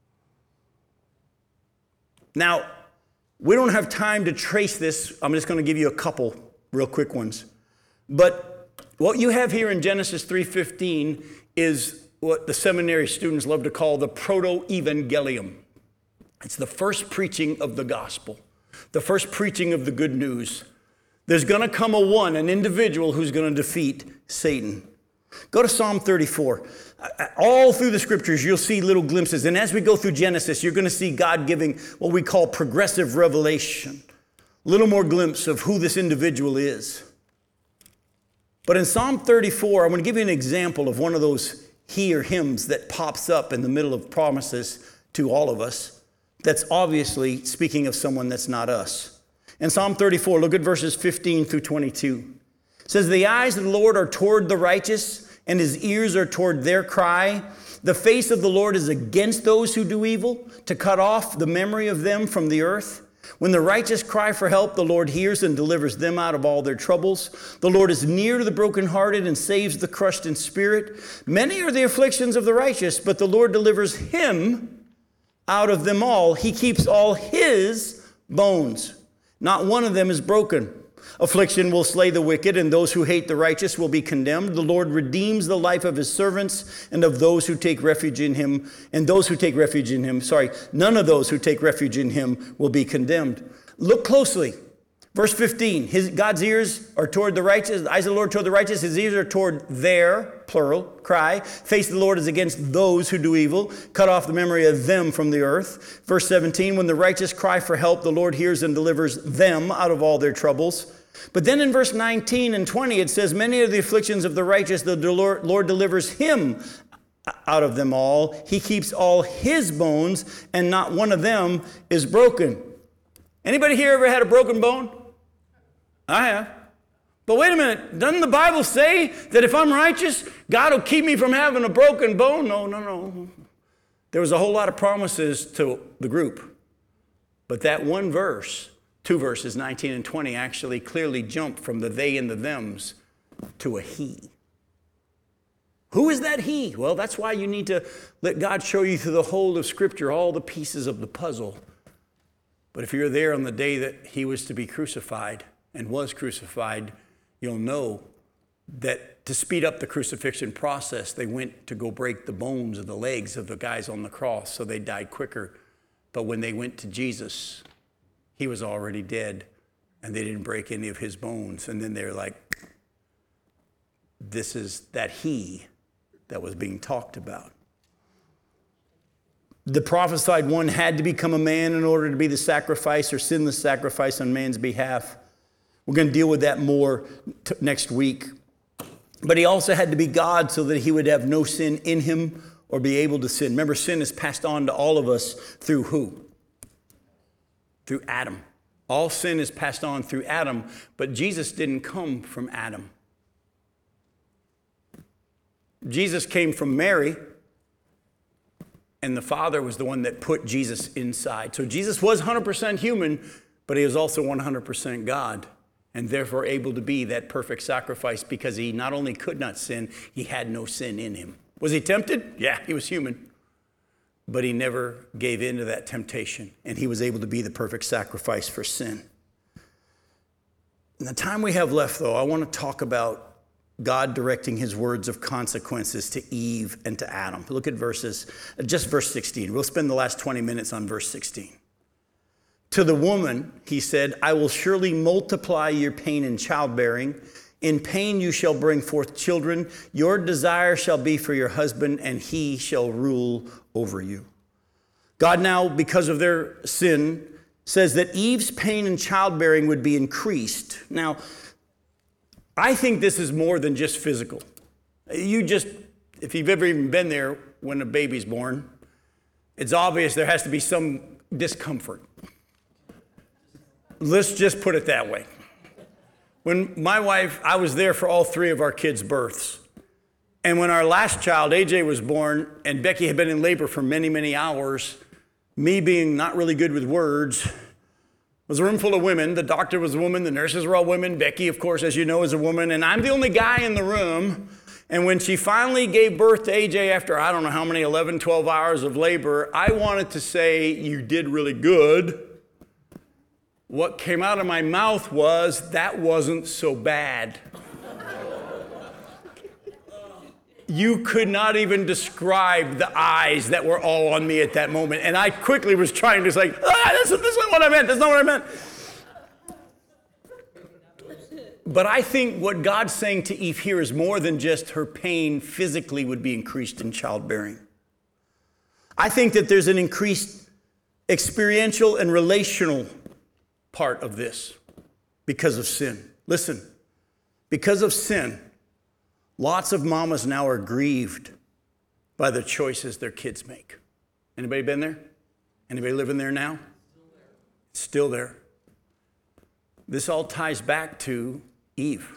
Now, we don't have time to trace this. I'm just going to give you a couple real quick ones. But what you have here in Genesis three fifteen is what the seminary students love to call the proto-evangelium. It's the first preaching of the gospel, the first preaching of the good news. There's going to come a one, an individual who's going to defeat Satan. Go to Psalm thirty-four. All through the scriptures, you'll see little glimpses. And as we go through Genesis, you're going to see God giving what we call progressive revelation. A little more glimpse of who this individual is. But in Psalm thirty-four, I'm going to give you an example of one of those he or hymns that pops up in the middle of promises to all of us. That's obviously speaking of someone that's not us. In Psalm thirty-four, look at verses fifteen through twenty-two. It says, the eyes of the Lord are toward the righteous, and his ears are toward their cry. The face of the Lord is against those who do evil, to cut off the memory of them from the earth. When the righteous cry for help, the Lord hears and delivers them out of all their troubles. The Lord is near to the brokenhearted and saves the crushed in spirit. Many are the afflictions of the righteous, but the Lord delivers him out of them all. He keeps all his bones. Not one of them is broken. Affliction will slay the wicked, and those who hate the righteous will be condemned. The Lord redeems the life of his servants and of those who take refuge in him. And those who take refuge in him, sorry, none of those who take refuge in him will be condemned. Look closely. Verse fifteen, his, God's ears are toward the righteous, the eyes of the Lord toward the righteous, his ears are toward their, plural, cry. Face of the Lord is against those who do evil, cut off the memory of them from the earth. Verse seventeen, when the righteous cry for help, the Lord hears and delivers them out of all their troubles. But then in verse nineteen and twenty, it says, many are the afflictions of the righteous, the Lord delivers him out of them all. He keeps all his bones, and not one of them is broken. Anybody here ever had a broken bone? I have. But wait a minute, doesn't the Bible say that if I'm righteous, God will keep me from having a broken bone? No, no, no. There was a whole lot of promises to the group. But that one verse, two verses, nineteen and twenty, actually clearly jumped from the they and the thems to a he. Who is that he? Well, that's why you need to let God show you through the whole of Scripture all the pieces of the puzzle. But if you're there on the day that he was to be crucified and was crucified, you'll know that to speed up the crucifixion process, they went to go break the bones of the legs of the guys on the cross so they died quicker. But when they went to Jesus, he was already dead, and they didn't break any of his bones. And then they're like, this is that he that was being talked about. The prophesied one had to become a man in order to be the sacrifice or sinless sacrifice on man's behalf. We're going to deal with that more t- next week. But he also had to be God so that he would have no sin in him or be able to sin. Remember, sin is passed on to all of us through who? Through Adam. All sin is passed on through Adam, but Jesus didn't come from Adam. Jesus came from Mary, and the Father was the one that put Jesus inside. So Jesus was one hundred percent human, but he was also one hundred percent God, and therefore able to be that perfect sacrifice because he not only could not sin, he had no sin in him. Was he tempted? Yeah, he was human, but he never gave in to that temptation, and he was able to be the perfect sacrifice for sin. In the time we have left, though, I want to talk about God directing his words of consequences to Eve and to Adam. Look at verses, just verse sixteen. We'll spend the last twenty minutes on verse sixteen. To the woman, he said, I will surely multiply your pain in childbearing. In pain you shall bring forth children. Your desire shall be for your husband, and he shall rule over you. God now, because of their sin, says that Eve's pain in childbearing would be increased. Now, I think this is more than just physical. You just, if you've ever even been there when a baby's born, it's obvious there has to be some discomfort. Let's just put it that way. When my wife, I was there for all three of our kids' births. And when our last child, A J, was born, and Becky had been in labor for many, many hours, me being not really good with words, it was a room full of women. The doctor was a woman. The nurses were all women. Becky, of course, as you know, is a woman. And I'm the only guy in the room. And when she finally gave birth to A J after, I don't know how many, eleven, twelve hours of labor, I wanted to say, you did really good. What came out of my mouth was, that wasn't so bad. You could not even describe the eyes that were all on me at that moment. And I quickly was trying to say, ah, this, this isn't what I meant. That's not what I meant. But I think what God's saying to Eve here is more than just her pain physically would be increased in childbearing. I think that there's an increased experiential and relational part of this because of sin. Listen, because of sin, lots of mamas now are grieved by the choices their kids make. Anybody been there? Anybody living there now? It's still there. This all ties back to Eve.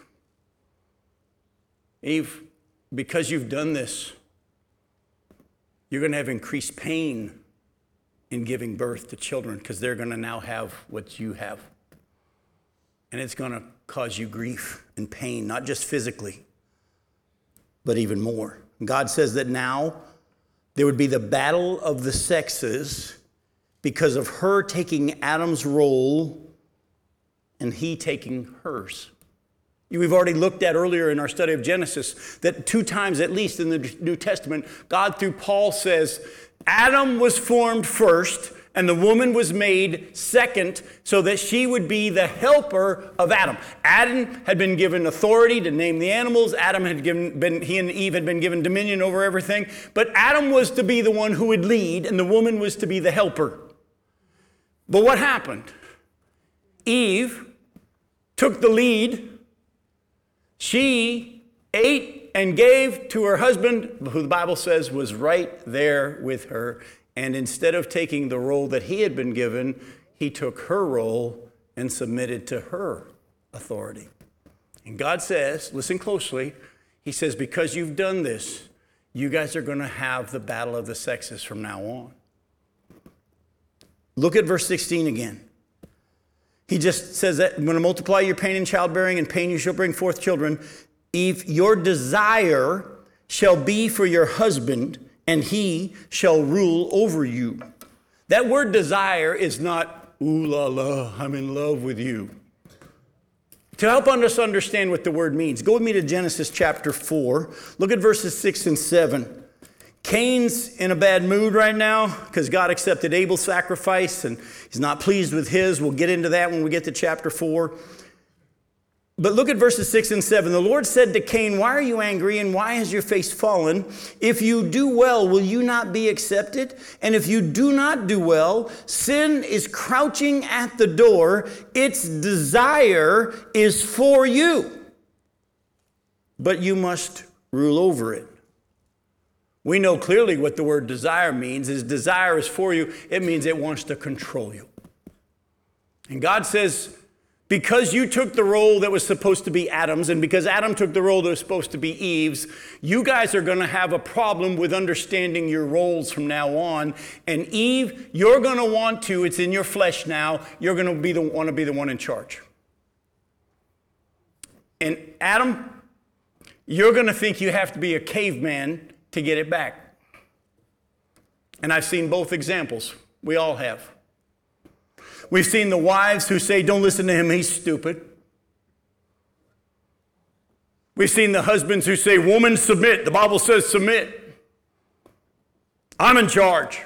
Eve, because you've done this, you're going to have increased pain in giving birth to children because they're going to now have what you have. And it's going to cause you grief and pain, not just physically, but even more. God says that now there would be the battle of the sexes because of her taking Adam's role and he taking hers. We've already looked at earlier in our study of Genesis that two times at least in the New Testament, God through Paul says, Adam was formed first and the woman was made second so that she would be the helper of Adam. Adam had been given authority to name the animals. Adam had given, been, he and Eve had been given dominion over everything. But Adam was to be the one who would lead and the woman was to be the helper. But what happened? Eve took the lead. She ate and gave to her husband, who the Bible says was right there with her. And instead of taking the role that he had been given, he took her role and submitted to her authority. And God says, listen closely, he says, because you've done this, you guys are going to have the battle of the sexes from now on. Look at verse sixteen again. He just says that I'm going to multiply your pain in childbearing, and pain you shall bring forth children. Eve, your desire shall be for your husband, and he shall rule over you. That word desire is not, ooh la la, I'm in love with you. To help us understand what the word means, go with me to Genesis chapter four. Look at verses six and seven. Cain's in a bad mood right now because God accepted Abel's sacrifice and he's not pleased with his. We'll get into that when we get to chapter four. But look at verses six and seven. The Lord said to Cain, why are you angry and why has your face fallen? If you do well, will you not be accepted? And if you do not do well, sin is crouching at the door. Its desire is for you, but you must rule over it. We know clearly what the word desire means. Is desire is for you. It means it wants to control you. And God says, because you took the role that was supposed to be Adam's, and because Adam took the role that was supposed to be Eve's, you guys are going to have a problem with understanding your roles from now on. And Eve, you're going to want to, it's in your flesh now, you're going to be the, want to be the one in charge. And Adam, you're going to think you have to be a caveman to get it back. And I've seen both examples. We all have. We've seen the wives who say, don't listen to him, he's stupid. We've seen the husbands who say, woman, submit. The Bible says submit. I'm in charge.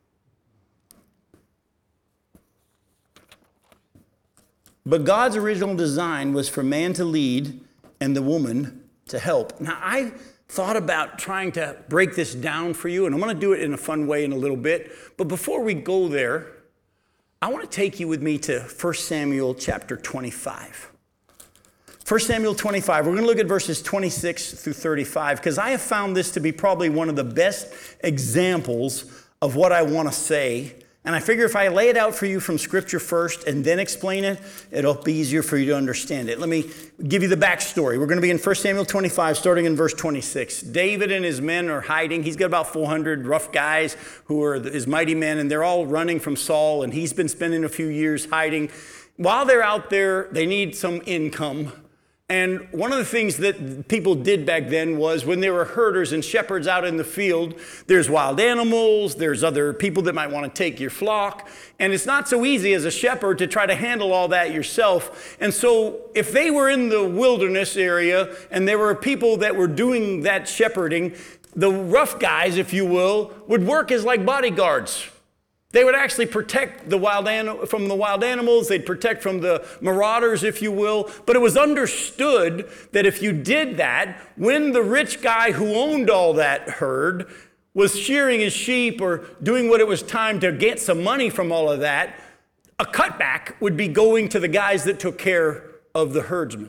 But God's original design was for man to lead and the woman to help. Now, I thought about trying to break this down for you, and I'm going to do it in a fun way in a little bit. But before we go there, I want to take you with me to First Samuel chapter twenty-five. First Samuel twenty-five, we're going to look at verses twenty-six through thirty-five, because I have found this to be probably one of the best examples of what I want to say. And I figure if I lay it out for you from Scripture first and then explain it, it'll be easier for you to understand it. Let me give you the backstory. We're going to be in First Samuel twenty-five, starting in verse twenty-six. David and his men are hiding. He's got about four hundred rough guys who are his mighty men, and they're all running from Saul, and he's been spending a few years hiding. While they're out there, they need some income. And one of the things that people did back then was when there were herders and shepherds out in the field, there's wild animals, there's other people that might want to take your flock. And it's not so easy as a shepherd to try to handle all that yourself. And so if they were in the wilderness area and there were people that were doing that shepherding, the rough guys, if you will, would work as like bodyguards. They would actually protect the wild anim- from the wild animals. They'd protect from the marauders, if you will. But it was understood that if you did that, when the rich guy who owned all that herd was shearing his sheep or doing what it was time to get some money from all of that, a cutback would be going to the guys that took care of the herdsmen.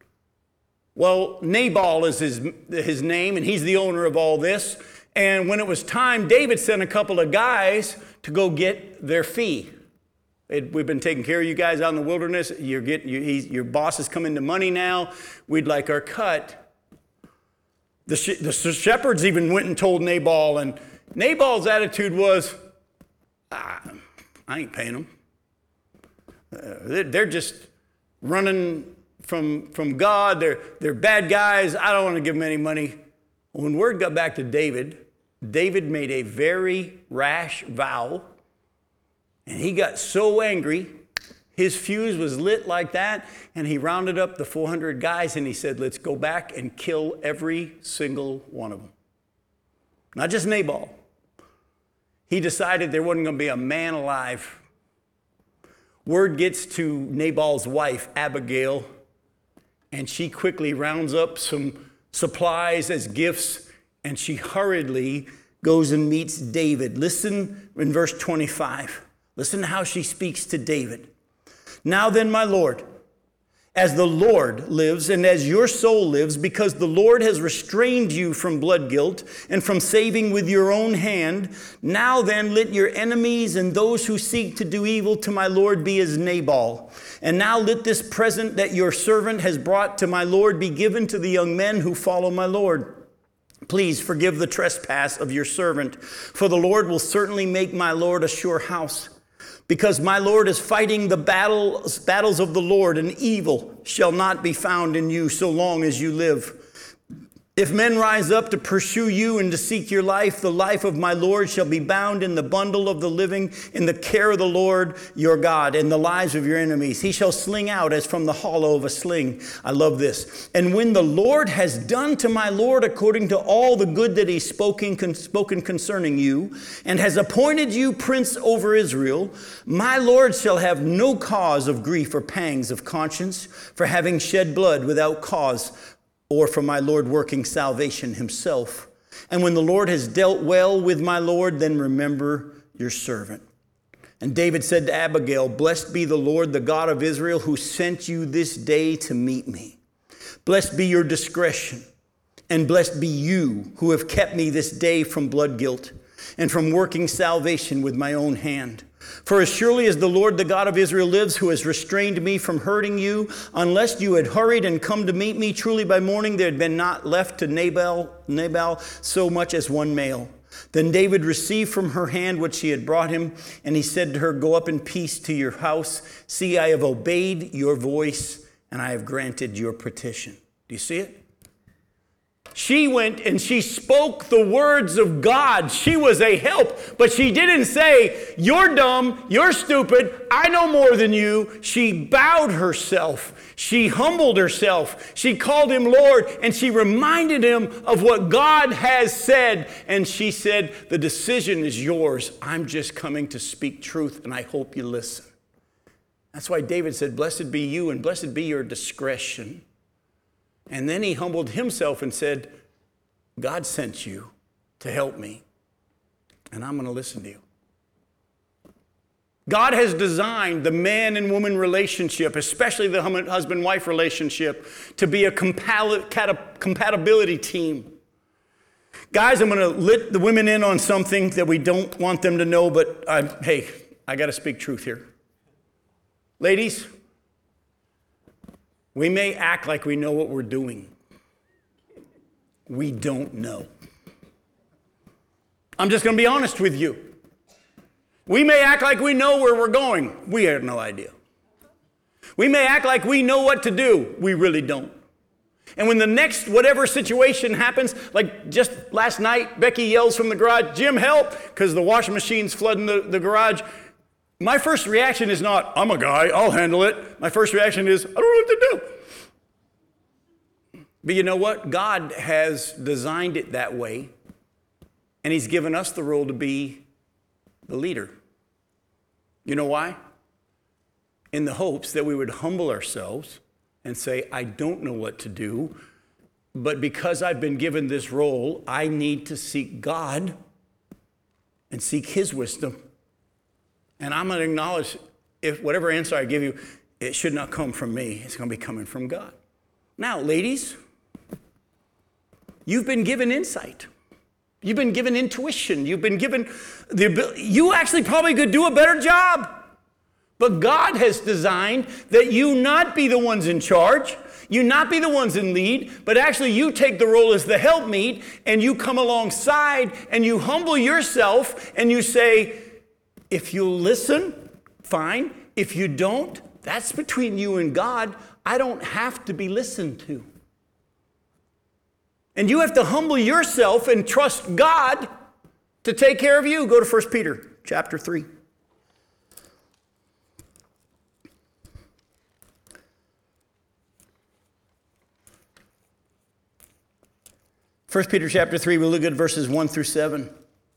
Well, Nabal is his, his name, and he's the owner of all this. And when it was time, David sent a couple of guys to go get their fee. It, we've been taking care of you guys out in the wilderness. You're getting, you, he's, your boss is coming to money now. We'd like our cut. The, sh- the shepherds even went and told Nabal, and Nabal's attitude was, ah, I ain't paying them. Uh, they're, they're just running from, from God. They're, they're bad guys. I don't want to give them any money. When word got back to David, David made a very rash vow, and he got so angry, his fuse was lit like that, and he rounded up the four hundred guys, and he said, let's go back and kill every single one of them. Not just Nabal. He decided there wasn't going to be a man alive. Word gets to Nabal's wife, Abigail, and she quickly rounds up some supplies as gifts, and she hurriedly goes and meets David. Listen in verse twenty-five. Listen to how she speaks to David. Now then, my Lord, as the Lord lives and as your soul lives, because the Lord has restrained you from blood guilt and from saving with your own hand, now then let your enemies and those who seek to do evil to my Lord be as Nabal. And now let this present that your servant has brought to my Lord be given to the young men who follow my Lord. Please forgive the trespass of your servant, for the Lord will certainly make my Lord a sure house. Because my Lord is fighting the battles, battles of the Lord, and evil shall not be found in you so long as you live. If men rise up to pursue you and to seek your life, the life of my Lord shall be bound in the bundle of the living in the care of the Lord your God, and the lives of your enemies. He shall sling out as from the hollow of a sling. I love this. And when the Lord has done to my Lord according to all the good that he's spoken, spoken concerning you, and has appointed you prince over Israel, my Lord shall have no cause of grief or pangs of conscience for having shed blood without cause, or for my Lord working salvation himself. And when the Lord has dealt well with my Lord, then remember your servant. And David said to Abigail, blessed be the Lord, the God of Israel, who sent you this day to meet me. Blessed be your discretion, and blessed be you who have kept me this day from blood guilt and from working salvation with my own hand. For as surely as the Lord, the God of Israel lives, who has restrained me from hurting you, unless you had hurried and come to meet me, truly by morning there had been not left to Nabal, Nabal so much as one male. Then David received from her hand what she had brought him, and he said to her, go up in peace to your house. See, I have obeyed your voice, and I have granted your petition. Do you see it? She went and she spoke the words of God. She was a help, but she didn't say, you're dumb, you're stupid, I know more than you. She bowed herself. She humbled herself. She called him Lord, and she reminded him of what God has said. And she said, the decision is yours. I'm just coming to speak truth, and I hope you listen. That's why David said, blessed be you, and blessed be your discretion. And then he humbled himself and said, God sent you to help me, and I'm going to listen to you. God has designed the man and woman relationship, especially the husband-wife relationship, to be a compatibility team. Guys, I'm going to let the women in on something that we don't want them to know, but I'm, hey, I got to speak truth here. Ladies, we may act like we know what we're doing. We don't know. I'm just going to be honest with you. We may act like we know where we're going. We have no idea. We may act like we know what to do. We really don't. And when the next whatever situation happens, like just last night, Becky yells from the garage, Jim, help, because the washing machine's flooding the, the garage. My first reaction is not, I'm a guy, I'll handle it. My first reaction is, I don't know what to do. But you know what? God has designed it that way, and he's given us the role to be the leader. You know why? In the hopes that we would humble ourselves and say, I don't know what to do, but because I've been given this role, I need to seek God and seek his wisdom. And I'm going to acknowledge, if whatever answer I give you, it should not come from me. It's going to be coming from God. Now, ladies, you've been given insight. You've been given intuition. You've been given the ability. You actually probably could do a better job. But God has designed that you not be the ones in charge, you not be the ones in lead, but actually you take the role as the helpmeet, and you come alongside and you humble yourself and you say, if you listen, fine. If you don't, that's between you and God. I don't have to be listened to. And you have to humble yourself and trust God to take care of you. Go to First Peter chapter three. First Peter chapter three, we'll look at verses one through seven.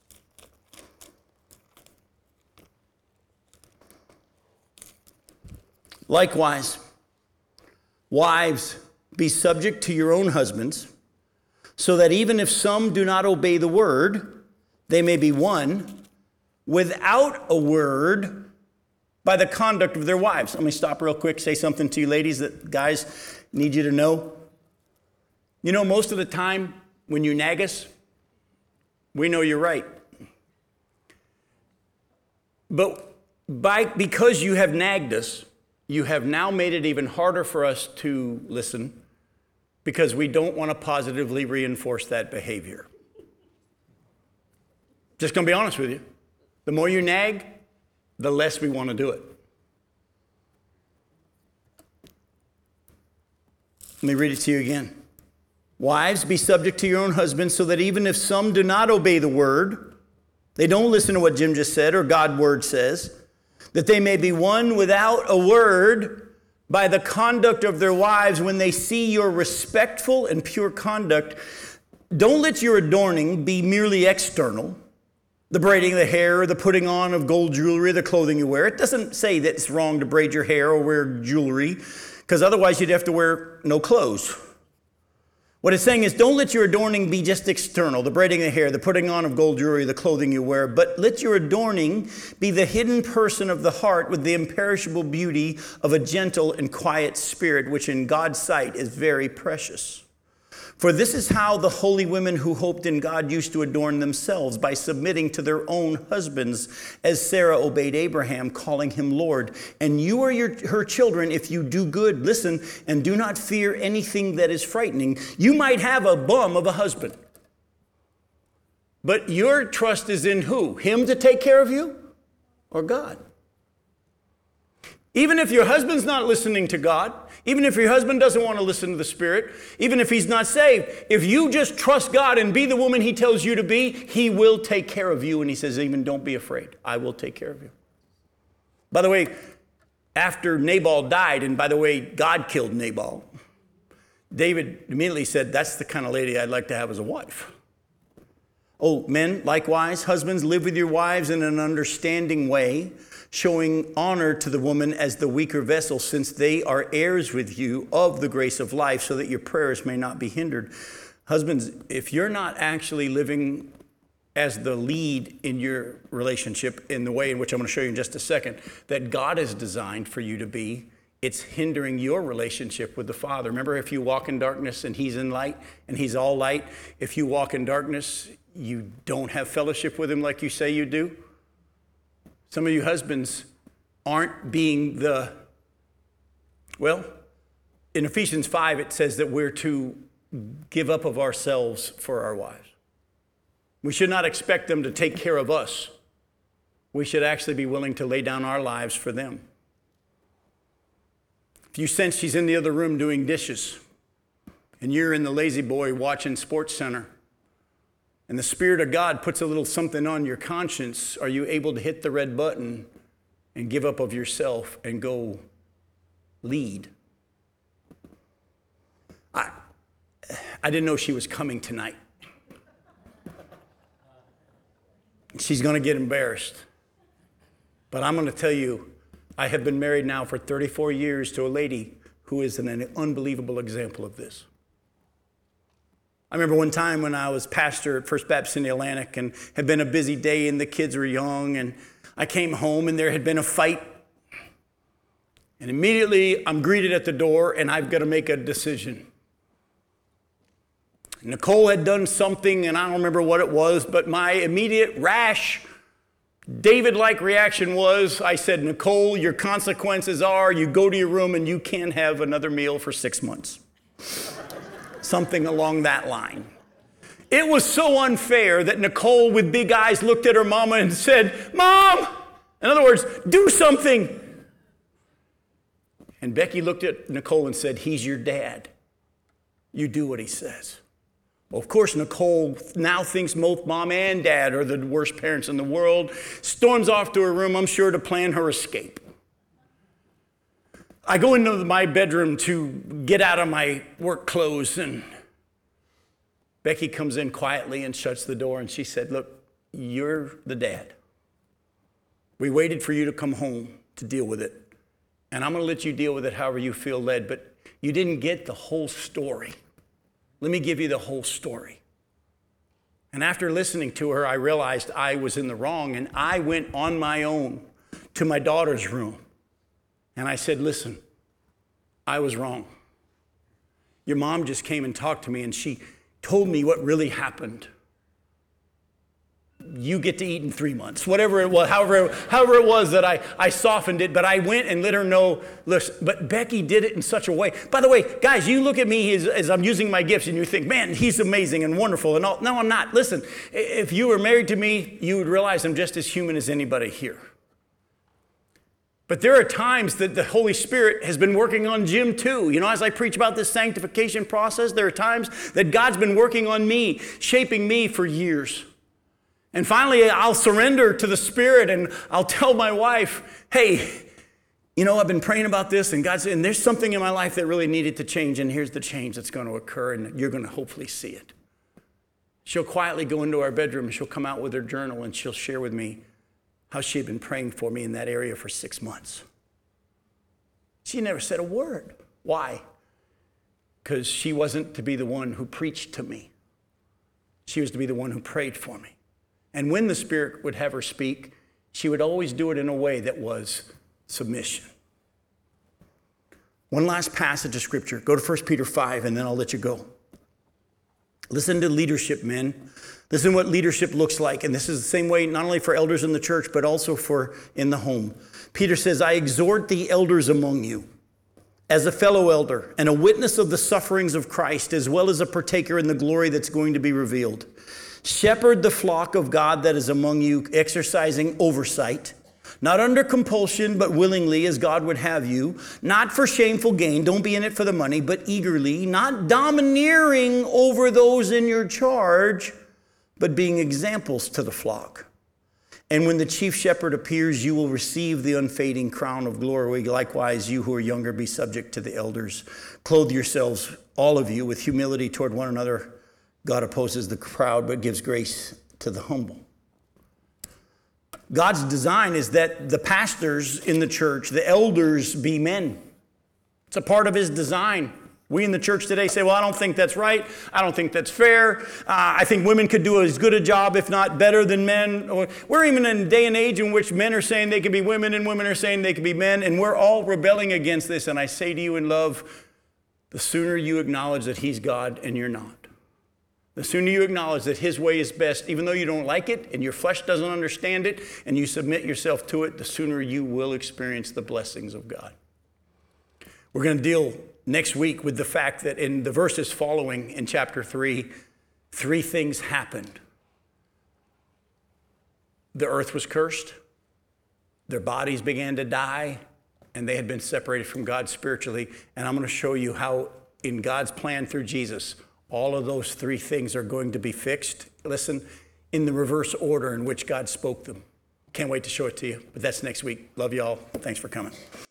Likewise, wives, be subject to your own husbands, so that even if some do not obey the word, they may be won without a word by the conduct of their wives. Let me stop real quick, say something to you ladies that guys need you to know. You know, most of the time when you nag us, we know you're right. But by because you have nagged us, you have now made it even harder for us to listen, because we don't want to positively reinforce that behavior. Just going to be honest with you. The more you nag, the less we want to do it. Let me read it to you again. Wives, be subject to your own husbands, so that even if some do not obey the word, they don't listen to what Jim just said or God's word says, that they may be won without a word by the conduct of their wives when they see your respectful and pure conduct. Don't let your adorning be merely external, the braiding of the hair, or the putting on of gold jewelry, the clothing you wear. It doesn't say that it's wrong to braid your hair or wear jewelry, because otherwise you'd have to wear no clothes. What it's saying is, don't let your adorning be just external, the braiding of the hair, the putting on of gold jewelry, the clothing you wear, but let your adorning be the hidden person of the heart with the imperishable beauty of a gentle and quiet spirit, which in God's sight is very precious. For this is how the holy women who hoped in God used to adorn themselves, by submitting to their own husbands, as Sarah obeyed Abraham, calling him Lord. And you are your, her children if you do good, listen, and do not fear anything that is frightening. You might have a bum of a husband, but your trust is in who? Him to take care of you or God? Even if your husband's not listening to God, even if your husband doesn't want to listen to the Spirit, even if he's not saved, if you just trust God and be the woman he tells you to be, he will take care of you. And he says, even don't be afraid. I will take care of you. By the way, after Nabal died, and by the way, God killed Nabal, David immediately said, that's the kind of lady I'd like to have as a wife. Oh, men, likewise, husbands, live with your wives in an understanding way, showing honor to the woman as the weaker vessel, since they are heirs with you of the grace of life, so that your prayers may not be hindered. Husbands, if you're not actually living as the lead in your relationship in the way in which I'm going to show you in just a second, that God has designed for you to be, it's hindering your relationship with the Father. Remember, if you walk in darkness and he's in light and he's all light, if you walk in darkness, you don't have fellowship with him like you say you do. Some of you husbands aren't being the, well, in Ephesians five, it says that we're to give up of ourselves for our wives. We should not expect them to take care of us. We should actually be willing to lay down our lives for them. If you sense she's in the other room doing dishes, and you're in the lazy boy watching Sports Center, and the Spirit of God puts a little something on your conscience, are you able to hit the red button and give up of yourself and go lead? I, I didn't know she was coming tonight. She's going to get embarrassed. But I'm going to tell you, I have been married now for thirty-four years to a lady who is an unbelievable example of this. I remember one time when I was pastor at First Baptist in the Atlantic and had been a busy day and the kids were young, and I came home and there had been a fight. And immediately I'm greeted at the door and I've got to make a decision. Nicole had done something and I don't remember what it was, but my immediate rash, David-like reaction was, I said, Nicole, your consequences are you go to your room and you can't have another meal for six months. Something along that line. It was so unfair that Nicole, with big eyes, looked at her mama and said, Mom! In other words, do something. And Becky looked at Nicole and said, he's your dad. You do what he says. Well, of course, Nicole now thinks both mom and dad are the worst parents in the world, storms off to her room, I'm sure, to plan her escape. I go into my bedroom to get out of my work clothes, and Becky comes in quietly and shuts the door, and she said, look, you're the dad. We waited for you to come home to deal with it, and I'm going to let you deal with it however you feel led, but you didn't get the whole story. Let me give you the whole story. And after listening to her, I realized I was in the wrong, and I went on my own to my daughter's room. And I said, listen, I was wrong. Your mom just came and talked to me, and she told me what really happened. You get to eat in three months, whatever it was, however, however it was that I, I softened it, but I went and let her know, listen, but Becky did it in such a way. By the way, guys, you look at me as, as I'm using my gifts and you think, man, he's amazing and wonderful and all. No, I'm not. Listen, if you were married to me, you would realize I'm just as human as anybody here. But there are times that the Holy Spirit has been working on Jim too. You know, as I preach about this sanctification process, there are times that God's been working on me, shaping me for years. And finally, I'll surrender to the Spirit and I'll tell my wife, hey, you know, I've been praying about this and God said, and there's something in my life that really needed to change, and here's the change that's going to occur, and you're going to hopefully see it. She'll quietly go into our bedroom and she'll come out with her journal and she'll share with me how she had been praying for me in that area for six months. She never said a word. Why? Because she wasn't to be the one who preached to me. She was to be the one who prayed for me. And when the Spirit would have her speak, she would always do it in a way that was submission. One last passage of Scripture. Go to First Peter five, and then I'll let you go. Listen to leadership, men. Listen to what leadership looks like. And this is the same way not only for elders in the church, but also for in the home. Peter says, I exhort the elders among you, as a fellow elder and a witness of the sufferings of Christ, as well as a partaker in the glory that's going to be revealed. Shepherd the flock of God that is among you, exercising oversight, not under compulsion, but willingly as God would have you, not for shameful gain, don't be in it for the money, but eagerly, not domineering over those in your charge, but being examples to the flock. And when the chief shepherd appears, you will receive the unfading crown of glory. Likewise, you who are younger, be subject to the elders. Clothe yourselves, all of you, with humility toward one another. God opposes the proud, but gives grace to the humble. God's design is that the pastors in the church, the elders, be men. It's a part of his design. We in the church today say, well, I don't think that's right. I don't think that's fair. Uh, I think women could do as good a job, if not better than men. We're even in a day and age in which men are saying they can be women and women are saying they can be men, and we're all rebelling against this. And I say to you in love, the sooner you acknowledge that he's God and you're not, the sooner you acknowledge that his way is best, even though you don't like it and your flesh doesn't understand it, and you submit yourself to it, the sooner you will experience the blessings of God. We're going to deal next week with the fact that in the verses following in chapter three, three things happened. The earth was cursed, their bodies began to die, and they had been separated from God spiritually. And I'm going to show you how in God's plan through Jesus, all of those three things are going to be fixed. Listen, in the reverse order in which God spoke them. Can't wait to show it to you, but that's next week. Love y'all. Thanks for coming.